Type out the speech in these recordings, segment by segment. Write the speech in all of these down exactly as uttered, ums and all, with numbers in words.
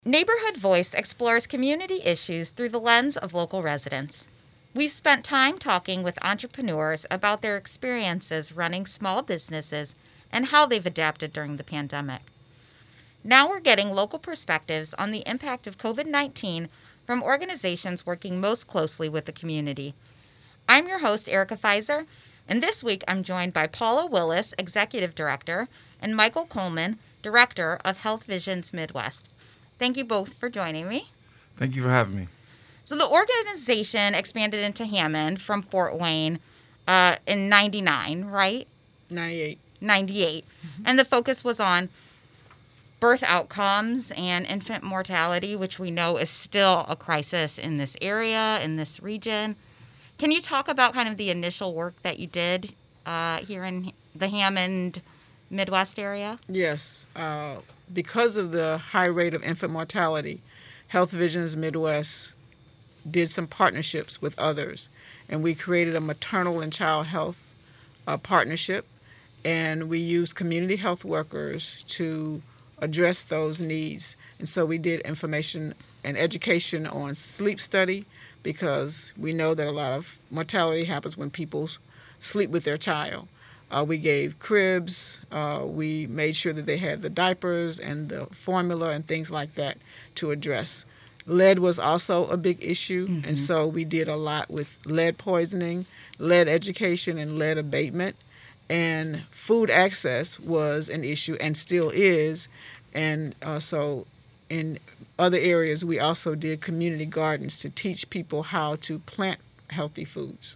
Neighborhood Voice explores community issues through the lens of local residents. We've spent time talking with entrepreneurs about their experiences running small businesses and how they've adapted during the pandemic. Now we're getting local perspectives on the impact of covid nineteen from organizations working most closely with the community. I'm your host, Erica Pfizer, and this week I'm joined by Paula Willis, Executive Director, and Michael Coleman, Director of Health Visions Midwest. Thank you both for joining me. Thank you for having me. So the organization expanded into Hammond from Fort Wayne uh, in ninety-nine, right? ninety-eight. ninety-eight. Mm-hmm. And the focus was on birth outcomes and infant mortality, which we know is still a crisis in this area, in this region. Can you talk about kind of the initial work that you did uh, here in the Hammond, Midwest area? Yes. Uh, because of the high rate of infant mortality, Health Visions Midwest did some partnerships with others. And we created a maternal and child health uh, partnership. And we used community health workers to address those needs. And so we did information and education on sleep study, because we know that a lot of mortality happens when people sleep with their child. Uh, we gave cribs. Uh, we made sure that they had the diapers and the formula and things like that to address. Lead was also a big issue, mm-hmm. and so we did a lot with lead poisoning, lead education, and lead abatement. And food access was an issue and still is. And uh, so in other areas, we also did community gardens to teach people how to plant healthy foods.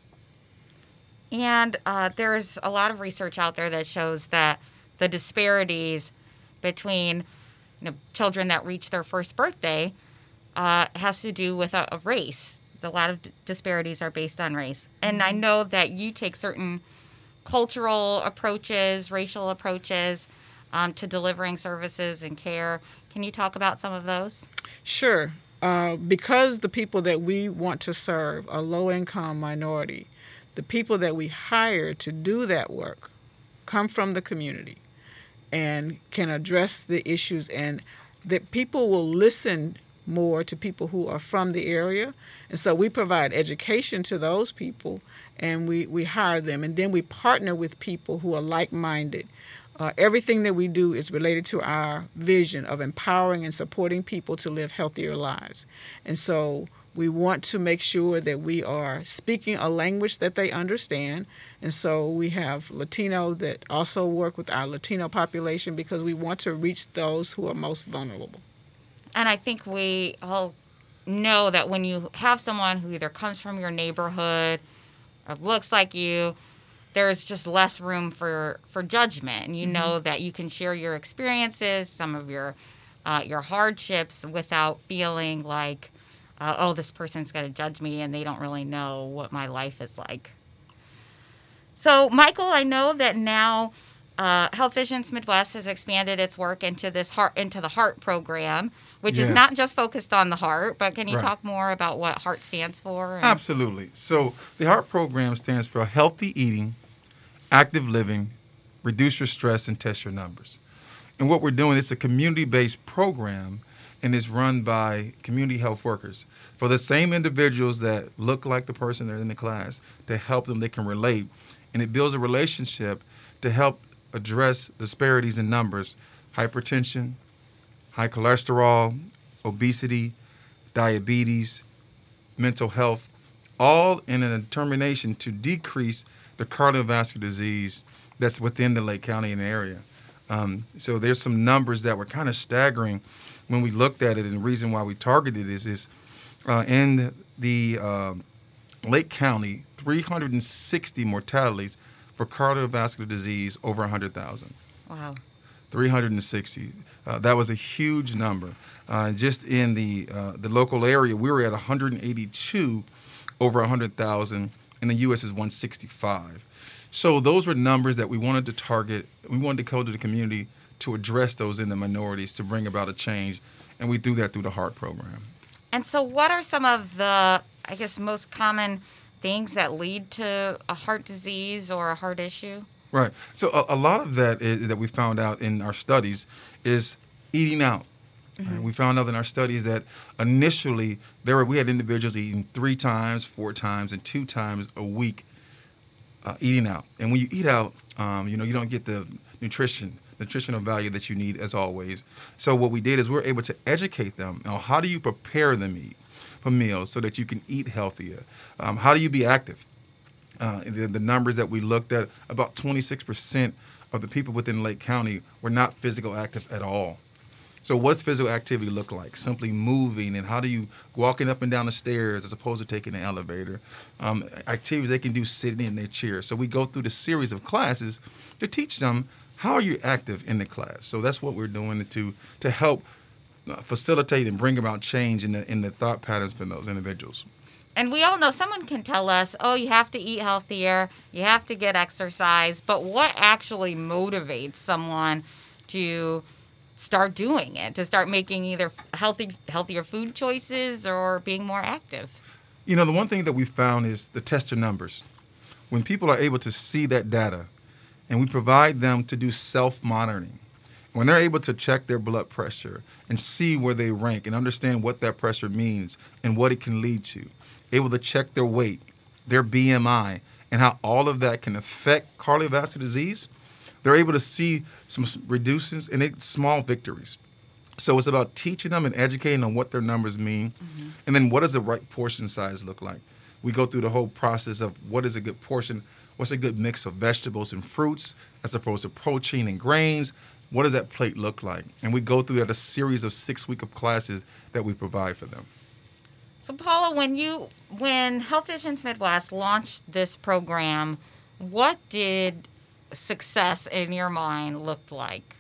And uh, there's a lot of research out there that shows that the disparities between you know, children that reach their first birthday uh, has to do with a, a race. A lot of d- disparities are based on race. And I know that you take certain cultural approaches, racial approaches um, to delivering services and care. Can you talk about some of those? Sure. Uh, because the people that we want to serve are low-income minority, the people that we hire to do that work come from the community and can address the issues, and that people will listen more to people who are from the area. And so we provide education to those people, and we, we hire them. And then we partner with people who are like-minded. Uh, everything that we do is related to our vision of empowering and supporting people to live healthier lives. And so we want to make sure that we are speaking a language that they understand. And so we have Latino that also work with our Latino population, because we want to reach those who are most vulnerable. And I think we all know that when you have someone who either comes from your neighborhood or looks like you, there's just less room for, for judgment. And you mm-hmm. know that you can share your experiences, some of your uh, your hardships, without feeling like, uh, oh, this person's going to judge me and they don't really know what my life is like. So, Michael, I know that now uh, Health Visions Midwest has expanded its work into this heart into the HEART program, which yes. is not just focused on the heart, but can you right. talk more about what HEART stands for? And- Absolutely. So the HEART program stands for Healthy Eating, Active Living, Reduce Your Stress, and Test Your Numbers. And what we're doing, it's a community-based program, and it's run by community health workers. For the same individuals that look like the person they're in the class, to help them, they can relate. And it builds a relationship to help address disparities in numbers, hypertension, high cholesterol, obesity, diabetes, mental health, all in a determination to decrease the cardiovascular disease that's within the Lake County and area. Um, so there's some numbers that were kind of staggering when we looked at it, and the reason why we targeted this is uh, in the uh, Lake County, three hundred sixty mortalities for cardiovascular disease over one hundred thousand. Wow. three hundred sixty. Uh, that was a huge number. Uh, just in the uh, the local area, we were at one hundred eighty-two over one hundred thousand. In the U S is one hundred sixty-five. So those were numbers that we wanted to target. We wanted to go to the community to address those in the minorities, to bring about a change, and we do that through the HEART program. And so what are some of the, I guess, most common things that lead to a heart disease or a heart issue? Right. So a, a lot of that is, that we found out in our studies is eating out. Mm-hmm. Right? We found out in our studies that initially there were we had individuals eating three times, four times, and two times a week uh, eating out. And when you eat out, um, you know, you don't get the nutrition, nutritional value that you need as always. So what we did is we were able to educate them on how do you prepare the meat for meals so that you can eat healthier. Um, how do you be active? Uh, the, the numbers that we looked at, about twenty-six percent of the people within Lake County were not physical active at all. So what's physical activity look like? Simply moving, and how do you walking up and down the stairs as opposed to taking the elevator? Um, activities they can do sitting in their chair. So we go through the series of classes to teach them how are you active in the class. So that's what we're doing to to help uh, facilitate and bring about change in the in the thought patterns for those individuals. And we all know someone can tell us, oh, you have to eat healthier, you have to get exercise, but what actually motivates someone to start doing it, to start making either healthy, healthier food choices or being more active? You know, the one thing that we found is the tester numbers. When people are able to see that data and we provide them to do self-monitoring, when they're able to check their blood pressure and see where they rank and understand what that pressure means and what it can lead to, able to check their weight, their B M I, and how all of that can affect cardiovascular disease, they're able to see some reductions and it, small victories. So it's about teaching them and educating on what their numbers mean, mm-hmm. and then what does the right portion size look like. We go through the whole process of what is a good portion, what's a good mix of vegetables and fruits as opposed to protein and grains. What does that plate look like? And we go through that a series of six week of classes that we provide for them. So Paula, when you when Health Visions Midwest launched this program, what did success in your mind look like?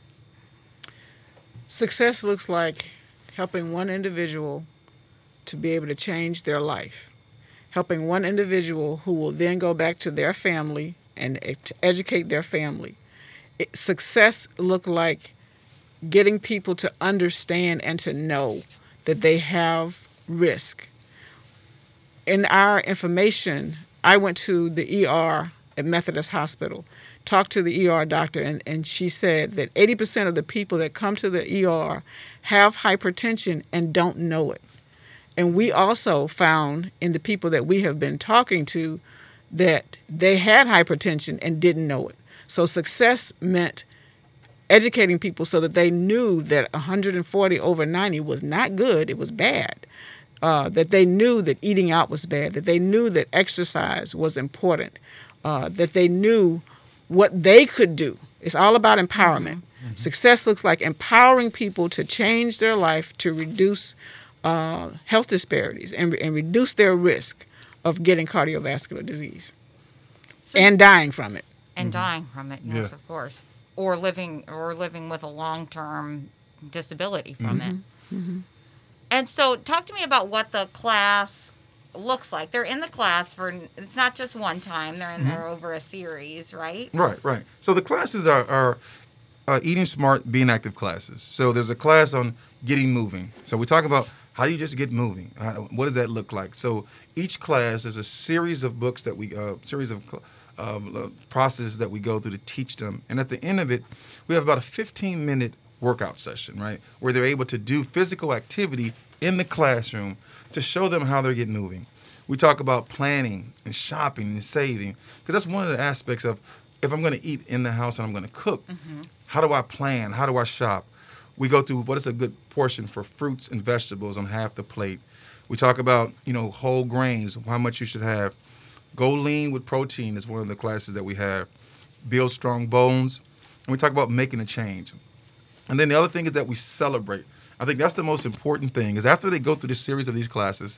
Success looks like helping one individual to be able to change their life, helping one individual who will then go back to their family and to educate their family. It, success looked like getting people to understand and to know that they have risk. In our information, I went to the E R at Methodist Hospital, talked to the E R doctor, and, and she said that eighty percent of the people that come to the E R have hypertension and don't know it. And we also found in the people that we have been talking to that they had hypertension and didn't know it. So success meant educating people so that they knew that one hundred forty over ninety was not good, it was bad. Uh, that they knew that eating out was bad, that they knew that exercise was important, uh, that they knew what they could do. It's all about empowerment. Mm-hmm. Mm-hmm. Success looks like empowering people to change their life, to reduce uh, health disparities and, and reduce their risk of getting cardiovascular disease so, and dying from it. And mm-hmm. dying from it, yes, yeah. of course. Or living or living with a long-term disability from mm-hmm. it. Mm-hmm. And so talk to me about what the class looks like. They're in the class for, it's not just one time, they're in mm-hmm. there over a series, right? Right, right. So the classes are, are uh, Eating Smart, Being Active classes. So there's a class on getting moving. So we talk about how do you just get moving? How, what does that look like? So each class is a series of books that we, uh, series of um, uh, process that we go through to teach them. And at the end of it, we have about a fifteen minute workout session, right, where they're able to do physical activity in the classroom to show them how they're getting moving. We talk about planning and shopping and saving, because that's one of the aspects of if I'm going to eat in the house and I'm going to cook, mm-hmm. how do I plan? How do I shop? We go through what is a good portion for fruits and vegetables on half the plate. We talk about, you know, whole grains, how much you should have. Go lean with protein is one of the classes that we have. Build strong bones. And we talk about making a change. And then the other thing is that we celebrate. I think that's the most important thing, is after they go through this series of these classes,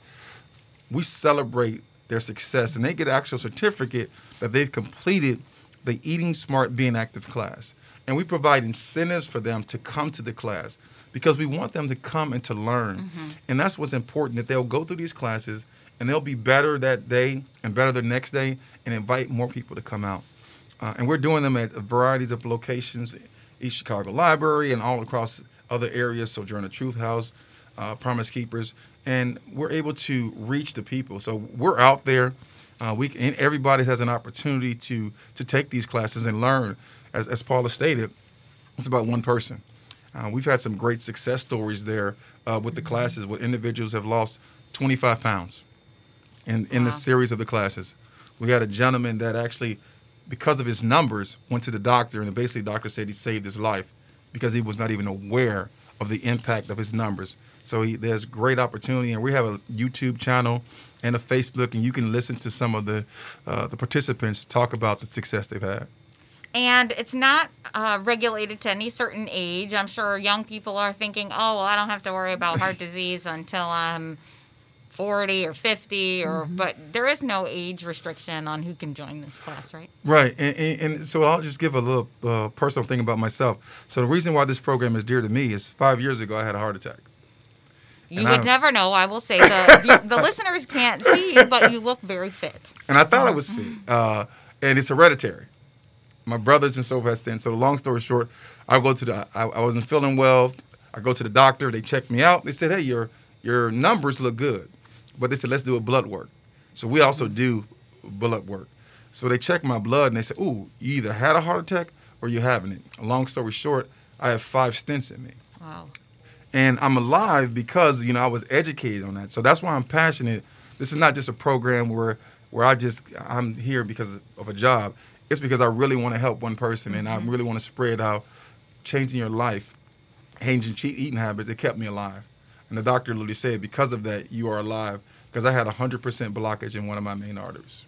we celebrate their success, and they get an actual certificate that they've completed the Eating Smart, Being Active class. And we provide incentives for them to come to the class because we want them to come and to learn. Mm-hmm. And that's what's important, that they'll go through these classes and they'll be better that day and better the next day and invite more people to come out. Uh, and we're doing them at varieties of locations, East Chicago Library and all across other areas, Sojourner Truth House, uh, Promise Keepers, and we're able to reach the people. So we're out there. Uh, we and everybody has an opportunity to to take these classes and learn. As, as Paula stated, it's about one person. Uh, we've had some great success stories there uh, with the classes where individuals have lost twenty-five pounds in, in Wow. the series of the classes. We had a gentleman that actually, because of his numbers, went to the doctor, and basically the doctor said he saved his life because he was not even aware of the impact of his numbers. So he, there's great opportunity, and we have a YouTube channel and a Facebook, and you can listen to some of the uh, the participants talk about the success they've had. And it's not uh, regulated to any certain age. I'm sure young people are thinking, oh, well, I don't have to worry about heart disease until I'm forty or fifty, or Mm-hmm. but there is no age restriction on who can join this class, right? Right, and, and, and so I'll just give a little uh, personal thing about myself. So the reason why this program is dear to me is five years ago I had a heart attack. You And would I- never know. I will say the, the the listeners can't see you, but you look very fit. And I thought I was fit. Uh, and it's hereditary. My brothers and so forth. And so, long story short, I go to the. I, I wasn't feeling well. I go to the doctor. They checked me out. They said, "Hey, your your numbers look good," but they said, "Let's do a blood work." So we also do blood work. So they checked my blood and they said, "Ooh, you either had a heart attack or you're having it." Long story short, I have five stents in me. Wow. And I'm alive because, you know, I was educated on that. So that's why I'm passionate. This is not just a program where where I just, I'm here because of a job. It's because I really want to help one person, and I really want to spread out changing your life, changing cheat eating habits. It kept me alive. And the doctor literally said, because of that, you are alive, because I had one hundred percent blockage in one of my main arteries.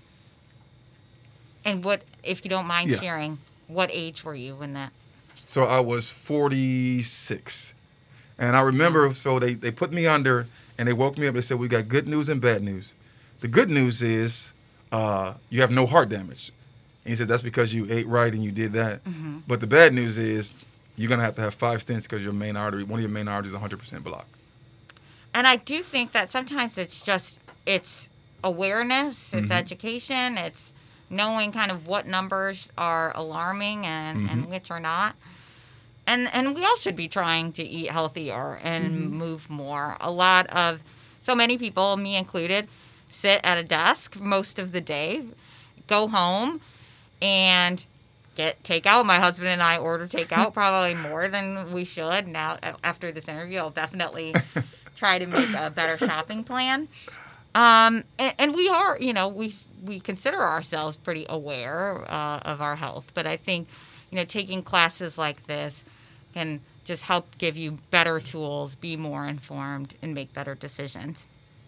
And what, if you don't mind Yeah. sharing, what age were you when that? So I was forty-six. And I remember, so they, they put me under, and they woke me up. They said, we got good news and bad news. The good news is uh, you have no heart damage. And he said, that's because you ate right and you did that. Mm-hmm. But the bad news is you're going to have to have five stents because your main artery, one of your main arteries is one hundred percent blocked. And I do think that sometimes it's just, it's awareness, it's Mhm. education, it's knowing kind of what numbers are alarming and, and Mhm. which are not. And and we all should be trying to eat healthier and move more. A lot of, so many people, me included, sit at a desk most of the day, go home, and get takeout. My husband and I order takeout probably more than we should. Now, a- after this interview, I'll definitely try to make a better shopping plan. Um, and, and we are, you know, we we consider ourselves pretty aware uh, of our health. But I think, you know, taking classes like this can just help give you better tools, be more informed, and make better decisions.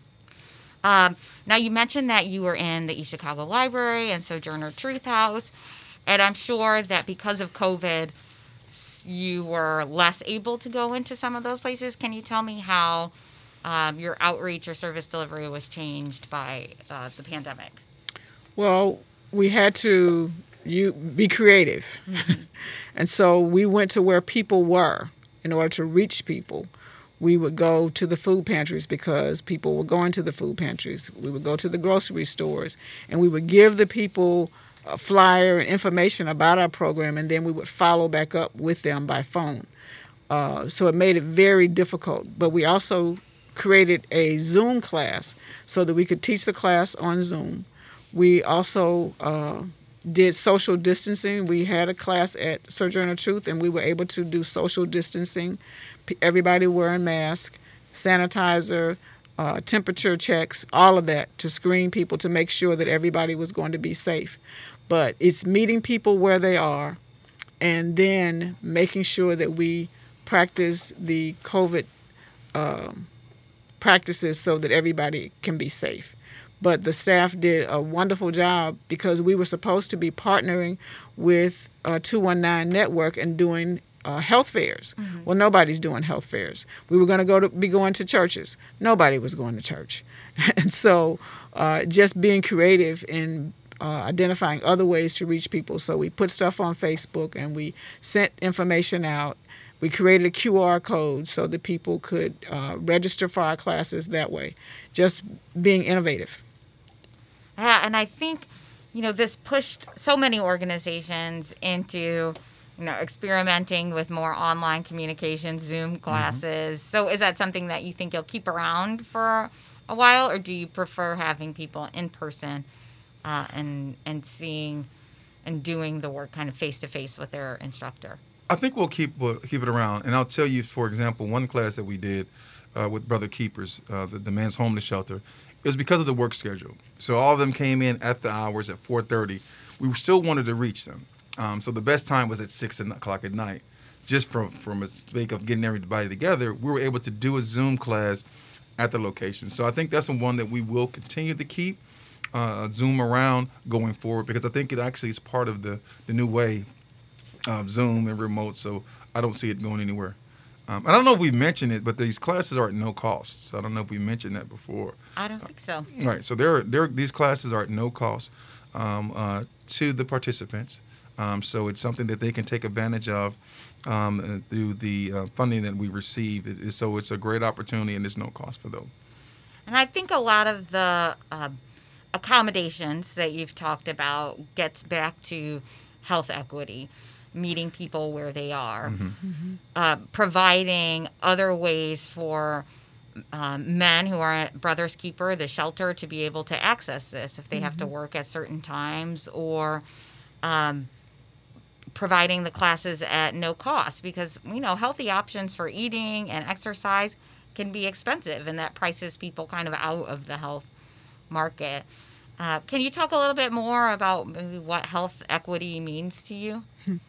Um, now, you mentioned that you were in the East Chicago Library and Sojourner Truth House, and I'm sure that because of COVID, s- you were less able to go into some of those places. Can you tell me how um, your outreach or service delivery was changed by uh, the pandemic? Well, we had to you be creative. And so we went to where people were in order to reach people. We would go to the food pantries because people were going to the food pantries. We would go to the grocery stores, and we would give the people a flyer and information about our program, and then we would follow back up with them by phone. Uh, so it made it very difficult. But we also created a Zoom class so that we could teach the class on Zoom. We also uh, did social distancing. We had a class at Sojourner Truth, and we were able to do social distancing. P- Everybody wearing masks, sanitizer, uh, temperature checks, all of that to screen people to make sure that everybody was going to be safe. But it's meeting people where they are, and then making sure that we practice the COVID um, practices so that everybody can be safe. But the staff did a wonderful job because we were supposed to be partnering with uh, two one nine Network and doing uh, health fairs. Mm-hmm. Well, nobody's doing health fairs. We were going to go to be going to churches. Nobody was going to church. And so uh, just being creative in uh, identifying other ways to reach people. So we put stuff on Facebook and we sent information out. We created a Q R code so that people could uh, register for our classes that way. Just being innovative. Yeah, and I think, you know, this pushed so many organizations into, you know, experimenting with more online communication, Zoom classes. So is that something that you think you'll keep around for a while, or do you prefer having people in person uh, and and seeing and doing the work kind of face to face with their instructor? I think we'll keep we'll keep it around, and I'll tell you, for example, one class that we did uh, with Brother Keepers, uh, the, the men's homeless shelter, it was because of the work schedule. So all of them came in at the hours at four thirty. We still wanted to reach them, um, so the best time was at six o'clock at night. Just from from a sake of getting everybody together, we were able to do a Zoom class at the location. So I think that's the one that we will continue to keep uh, Zoom around going forward, because I think it actually is part of the, the new way of Zoom and remote. So I don't see it going anywhere. Um, I don't know if we mentioned it, but these classes are at no cost. So I don't know if we mentioned that before. I don't think so. All right. So they're, they're, these classes are at no cost um, uh, to the participants. Um, so it's something that they can take advantage of um, through the uh, funding that we receive. It, it, so it's a great opportunity, and there's no cost for them. And I think a lot of the uh, accommodations that you've talked about gets back to health equity, meeting people where they are, Mm-hmm. Mm-hmm. uh, providing other ways for um, men who are at Brothers Keeper, the shelter, to be able to access this if they Mm-hmm. have to work at certain times, or um, providing the classes at no cost, because we know healthy options for eating and exercise can be expensive, and that prices people kind of out of the health market. Uh, can you talk a little bit more about maybe what health equity means to you?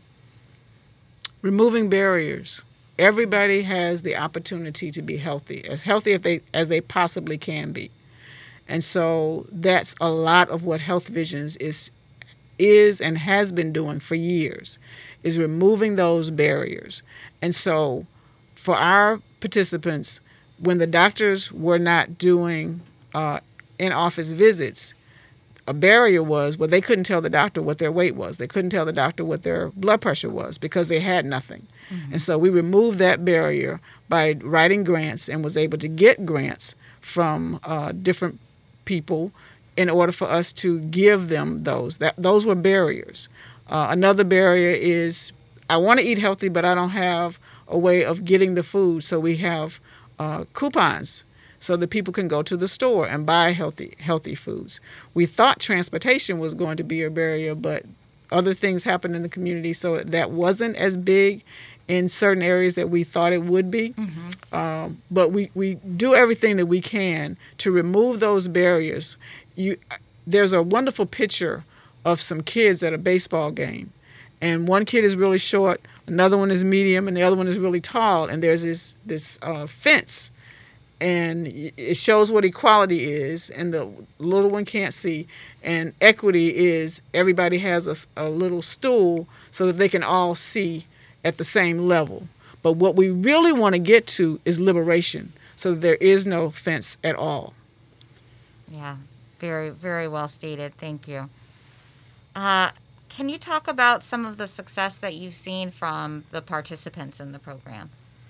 Removing barriers. Everybody has the opportunity to be healthy, as healthy as they, as they possibly can be. And so that's a lot of what Health Visions is is and has been doing for years, is removing those barriers. And so for our participants, when the doctors were not doing uh, in-office visits, a barrier was, well, they couldn't tell the doctor what their weight was. They couldn't tell the doctor what their blood pressure was because they had nothing. Mm-hmm. And so we removed that barrier by writing grants, and was able to get grants from uh, different people in order for us to give them those. That those were barriers. Uh, another barrier is, I want to eat healthy, but I don't have a way of getting the food. So we have uh, coupons so that people can go to the store and buy healthy healthy foods. We thought transportation was going to be a barrier, but other things happened in the community, so that wasn't as big in certain areas that we thought it would be. Mm-hmm. Um, but we, we do everything that we can to remove those barriers. You, there's a wonderful picture of some kids at a baseball game, and one kid is really short, another one is medium, and the other one is really tall, and there's this, this uh, fence. And it shows what equality is, and the little one can't see. And equity is everybody has a, a little stool so that they can all see at the same level. But what we really want to get to is liberation, so that there is no fence at all. Yeah, very, very well stated. Thank you. Uh, can you talk about some of the success that you've seen from the participants in the program?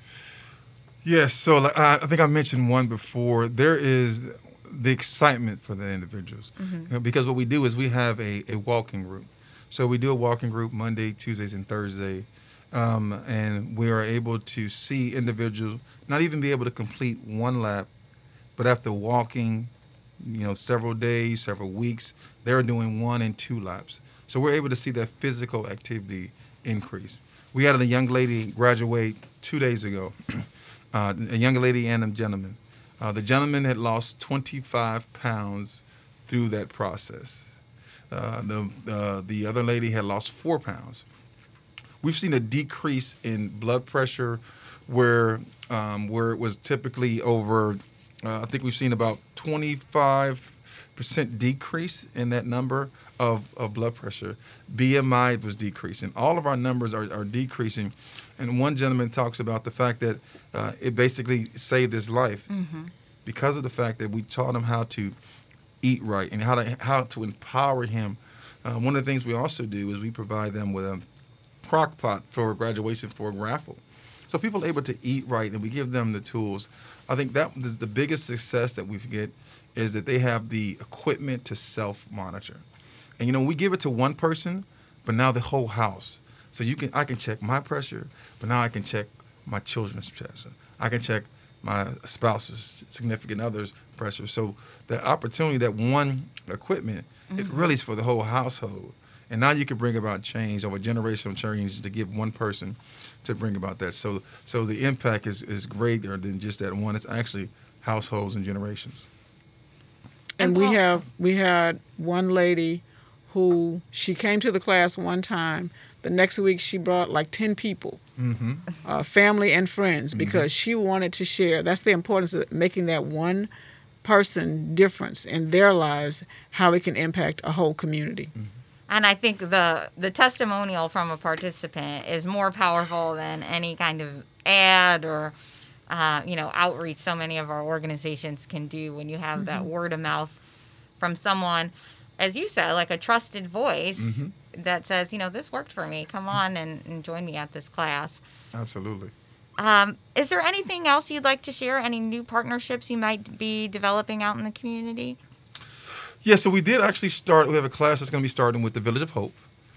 Yes, so like, I I think I mentioned one before. There is the excitement for the individuals. Mm-hmm. You know, because what we do is we have a, a walking group. So we do a walking group Monday, Tuesdays, and Thursday. Um, and we are able to see individuals not even be able to complete one lap, but after walking, you know, several days, several weeks, they're doing one and two laps. So we're able to see that physical activity increase. We had a young lady graduate two days ago. Uh, a young lady and a gentleman. Uh, the gentleman had lost twenty-five pounds through that process. Uh, the uh, the other lady had lost four pounds. We've seen a decrease in blood pressure, where um, where it was typically over. Uh, I think we've seen about twenty-five percent decrease in that number of, of blood pressure. B M I was decreasing. All of our numbers are, are decreasing. And one gentleman talks about the fact that uh, it basically saved his life mm-hmm. because of the fact that we taught him how to eat right and how to how to empower him. Uh, one of the things we also do is we provide them with a crock pot for graduation for a raffle. So people are able to eat right, and we give them the tools. I think that is the biggest success that we get, is that they have the equipment to self-monitor. And, you know, we give it to one person, but now the whole house. So you can, I can check my pressure, but now I can check my children's pressure. I can check my spouse's, significant other's pressure. So the opportunity, that one equipment, mm-hmm. it really is for the whole household. And now you can bring about change over generational change to give one person to bring about that. So so the impact is, is greater than just that one. It's actually households and generations. And we have we had one lady who she came to the class one time. The next week she brought like ten people, Mm-hmm. uh, family and friends, because mm-hmm. she wanted to share. That's the importance of making that one person difference in their lives, how it can impact a whole community. Mm-hmm. And I think the the testimonial from a participant is more powerful than any kind of ad or uh, you know outreach so many of our organizations can do when you have mm-hmm. that word of mouth from someone, as you said, like a trusted voice mm-hmm. that says, you know, this worked for me. Come on and, and join me at this class. Absolutely. Um, is there anything else you'd like to share? Any new partnerships you might be developing out in the community? Yeah, so we did actually start. We have a class that's going to be starting with the Village of Hope.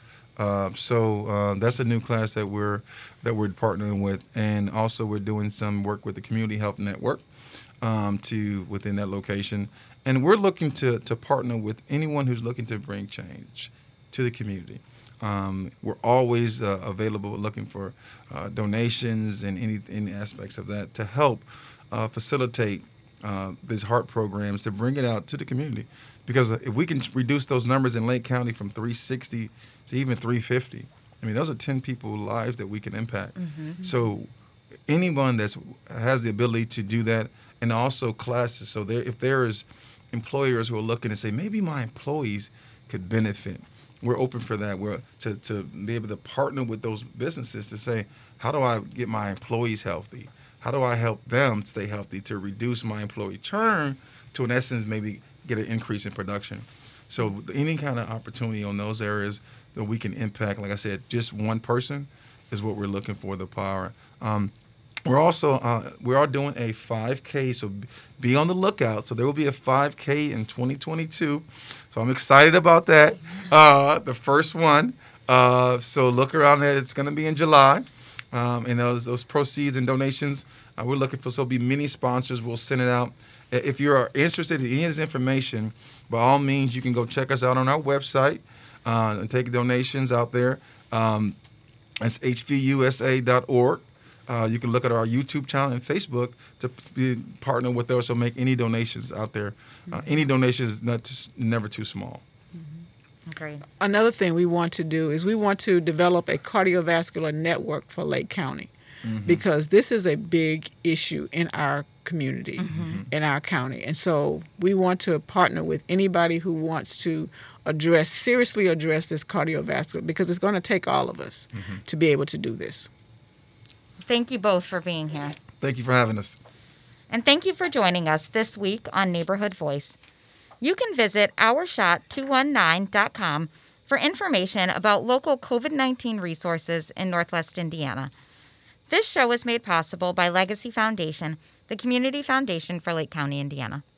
Uh, so uh, that's a new class that we're that we're partnering with, and also we're doing some work with the Community Health Network um, to within that location, and we're looking to to partner with anyone who's looking to bring change to the community. Um, we're always uh, available, looking for uh, donations and any any aspects of that to help uh, facilitate uh, these heart programs to bring it out to the community. Because if we can reduce those numbers in Lake County from three sixty to even three fifty, I mean, those are ten people's lives that we can impact. Mm-hmm. So anyone that has the ability to do that, and also classes. So there, if there is employers who are looking to say, maybe my employees could benefit, we're open for that. We're to, to be able to partner with those businesses to say, how do I get my employees healthy? How do I help them stay healthy to reduce my employee churn to, in essence, maybe get an increase in production? So any kind of opportunity on those areas that we can impact, like I said, just one person is what we're looking for, the power. Um, we're also, uh, we are doing a five K, so be on the lookout. So there will be a five K in twenty twenty-two. So I'm excited about that, uh, the first one. Uh, so look around that. It's going to be in July. Um, and those those proceeds and donations, uh, we're looking for, so it'll be many sponsors. We'll send it out. If you're interested in any of this information, by all means, you can go check us out on our website uh, and take donations out there. Um, it's H V U S A dot org. Uh, you can look at our YouTube channel and Facebook to be partner with us or make any donations out there. Uh, any donation is not t- never too small. Great. Another thing we want to do is we want to develop a cardiovascular network for Lake County, mm-hmm. because this is a big issue in our community, mm-hmm. in our county. And so we want to partner with anybody who wants to address, seriously address this cardiovascular, because it's going to take all of us mm-hmm. to be able to do this. Thank you both for being here. Thank you for having us. And thank you for joining us this week on Neighborhood Voice. You can visit our shot two one nine dot com for information about local COVID nineteen resources in Northwest Indiana. This show is made possible by Legacy Foundation, the community foundation for Lake County, Indiana.